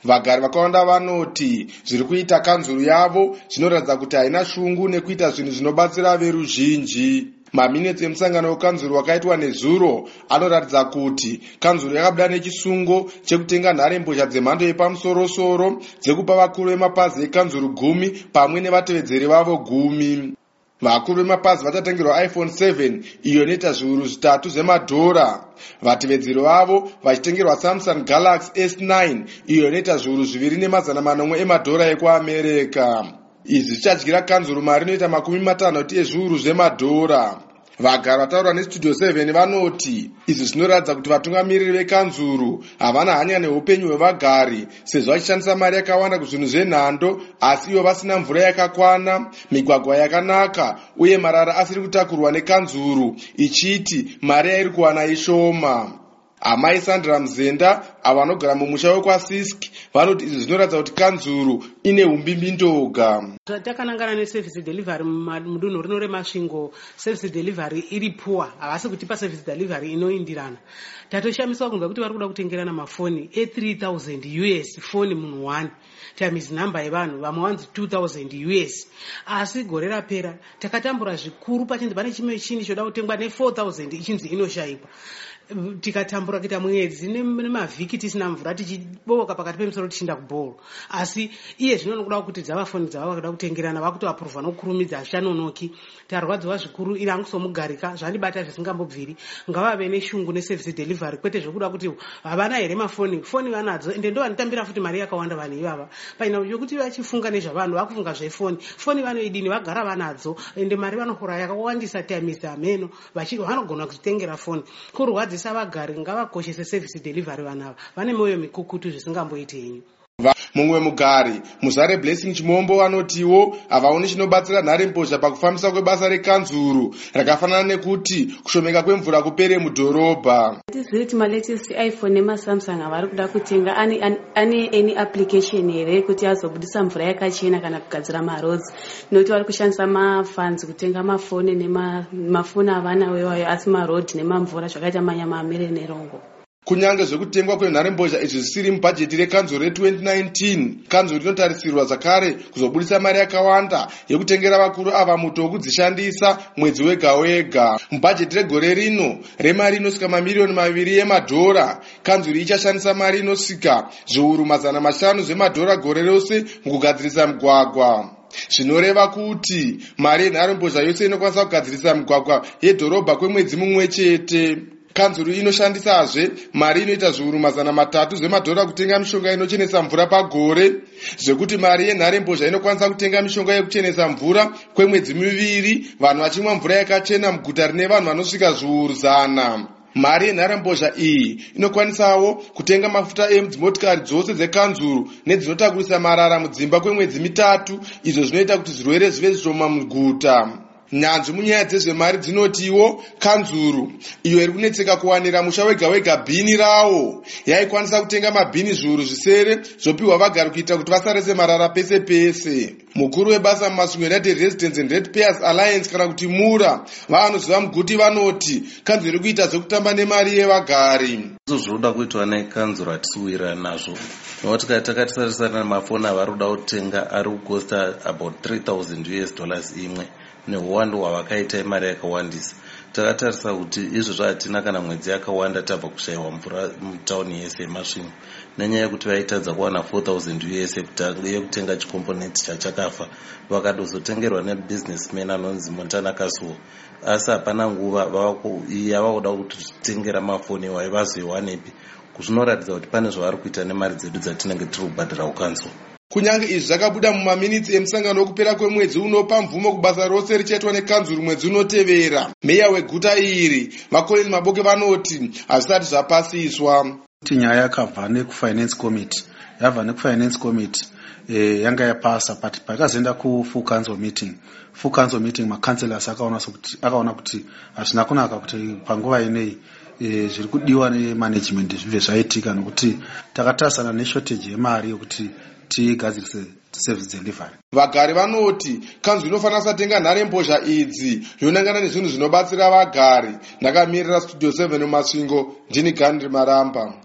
Vagari vakawanda vanoti zviri kuita kanzuru yavo zvinoratidza kuti haina shungu nekuita zvinhu zvinobatsira veruzhinji. Maminitsi emusangano wekanzuru wakaitwa nezuro anoratidza kuti kanzuru yakabuda nechisungo chekutenga nharembozha dzemhando yepamusoro-soro dzekupa vakuru vemapazi ekanzuru 10 pamwe nevatevedzeri vavo 10. Vakuru vemapazi vachatengerwa iPhone 7 iyo inoita zviuru 3 zvemadhora. Vatevedzeri vavo vachitengerwa Samsung Galaxy S9 iyo inoita zviuru 2,400 emadhora ekuAmerika. Izvi zvichadyira kanzuru mari inoita 50 ezviuru zvemadhora. Vagari vataura neStudio 7 vanoti izvi zvinoratidza kuti vatungamiriri vekanzuru havana hanya neupenyu hwevagari sezvo vachishandisa mari yakawanda kuzvinhu zvenhando asi ivo vasina mvura yakakwana, migwagwa yakanaka uye marara asiri kutakurwa nekanzuru ichiti mari yairi kuwana ishoma. Amai Sandra Mzenda avo vanogara mumusha wekwaSisk vanoti izvi zvinoratidza kuti kanzuru ine umbimbindoga. Takanangana neservice delivery mudunhu rino remasvingo, service delivery iri poor, havasi kutipa service delivery inoindirana. Tatoshamiswa kunzwa kuti vari kuda kutengerana mafoni e3000 US foni munhu 1 times number yevanhu vamwe wanzi 2000 US. Asi gore rapera takatambura zvikuru pachinzi pane chimwe chini choda kutengwa ne4000 ichinzi inoshaikwa. Tikatambura kuita mwedzi nemavhiki tisina mvura tichiboka pakati pemisoro tichinda kubhoro. Asi iye zvinonokuda kuti dzavafoni dzava vakuda kutengerana vakutoapuruvha nokukurumidza hazvichanonoki. Tarwadziwa zvikuru iri angusomugarika zvandibata zvisingambobviri ngavave neshungu neservice delivery kwete zvokuda kuti havana here mafoni. Foni vanadzo ende ndo vanotambira futi mari yakawanda vanhu ivava. Paina yokuti vachifunga nezvavanhu vakufunga zvefoni. Foni vanoidini vagara vanadzo ende mari vanokura yakawandisa times ameno vanogona kuzvitengera foni. Kurwadzisa vagari ngavakoshese service delivery vanava vane moyo mikukutu zvisingamboiti henyu. Mumwe mugari Muzare Blessing Chimombo vanotiwo havaoni chinobatsira nharembozha pakufambisa kwebasa rekanzuru rakafanana nekuti kushomeka kwemvura kupere mudhorobha. Tiziri kuti malatest iPhone nemaSamsung avari kuda kutenga ane any application here kuti azobudisa mvura yakachena kana kugadzira maroads. Nokuti vari kushandisa mafunds kutenga mafoni nemafoni avana wewayo asi maroad nemamvura zvakaita manyama amire nerongo. Kunyange zvekutengwa kwenharembozha izvi zvisiri mubhajeti rekanzuru re2019, kanzuru inotarisirwa zvakare kuzobudisa mari yakawanda yekutengera vakuru ava muto wekudzishandisa mwedzi wega wega. Mubhajeti regore rino remari inosvika mamiliyoni 2 emadhora, kanzuru ichashandisa mari inosvika zviuru 500 zvemadhora gore rose mukugadzirisa migwagwa. Zvinoreva kuti mari yenharembozha yose inokwanisa kugadzirisa migwagwa yedhorobha kwemwedzi mumwe chete. Kanzuru inoshandisazve mari inoita zviuru 300 zvemadhora kutenga mishonga inochenesa mvura pagore, zvekuti mari yenharembozha inokwanisa kutenga mishonga yekuchenesa mvura kwemwedzi 2 vanhu vachimwa mvura yakachena muguta rine vanhu vanosvika zviuru 100. Mari yenharembozha iyi inokwanisawo kutenga mafuta edzimotikari dzose dzekanzuru nedzinotakurisa marara mudzimba kwemwedzi 3, izvo zvinoita kuti zvirwere zvive zvishoma muguta. Nyanzvi munyaya dzezvemari dzinotiwo kanzuru iyo iri kunetseka kuwanira musha wega wega bhini rawo yaikwanisa kutenga mabhini zviuru 7 zvopiwa vagari kuita kuti vasarese marara pese pese. Mukuru webasa mumasvingo United Residents and Ratepayers Alliance kana kuti MURA vanoziva muguti vanoti kanzuru iri kuita zvekutamba nemari yevagari. Zvoda kuitwa nekanzuru hatisiwirana nazvo. Nokuti takatarisana namafoni avari kuda kutenga ari kukosta about $3,000 US imwe neuwandu hwavakaita imari yakawandisa. Takatarisa kuti izvozvo hatina kana mwedzi yakawanda tabva kushayiwa mvura mutauni yese yemasvingo nenyaya yekuti vaitadza kuwana $4,000 US yekutenga chikomponenti chachakafa vakadozotengerwa nebusinessman anonzi Montana Kasuo. Asi hapana nguva yava kuda kutitengera mafoni iwayo vazoiwanepi. Zvinoratidza kuti pane zvavari kuita nemari dzedu dzatinenge tiri kubhadhira kukanzuru. Kunyange izvi zvakabuda mumaminitsi emusangano wekupera kwemwedzi unopa mvumo kubasa rose richaitwa nekanzuru mwedzi unotevera. Meya weguta iri Makoleni Maboke vanoti hazvisati zvapasiswa. Kuti nyaya yakabva nekufinance committee yabva nekufinance committee yanga yapasa but pakazoenda kufull council meeting makanselors akaona kuti hazvina kunaka kuti panguva inei zviri kudiwa nemanagement zvibve zvaitika nokuti takatarisana neshortage yemari yokuti tigadzirise service delivery. Vagari vanoti kanzuru inofanira kusatenga nharembozha idzi yonangana nezvinhu zvinobatsira vagari. Ndakamirira Studio 7 mumasvingo, ndini Gandhi Maramba.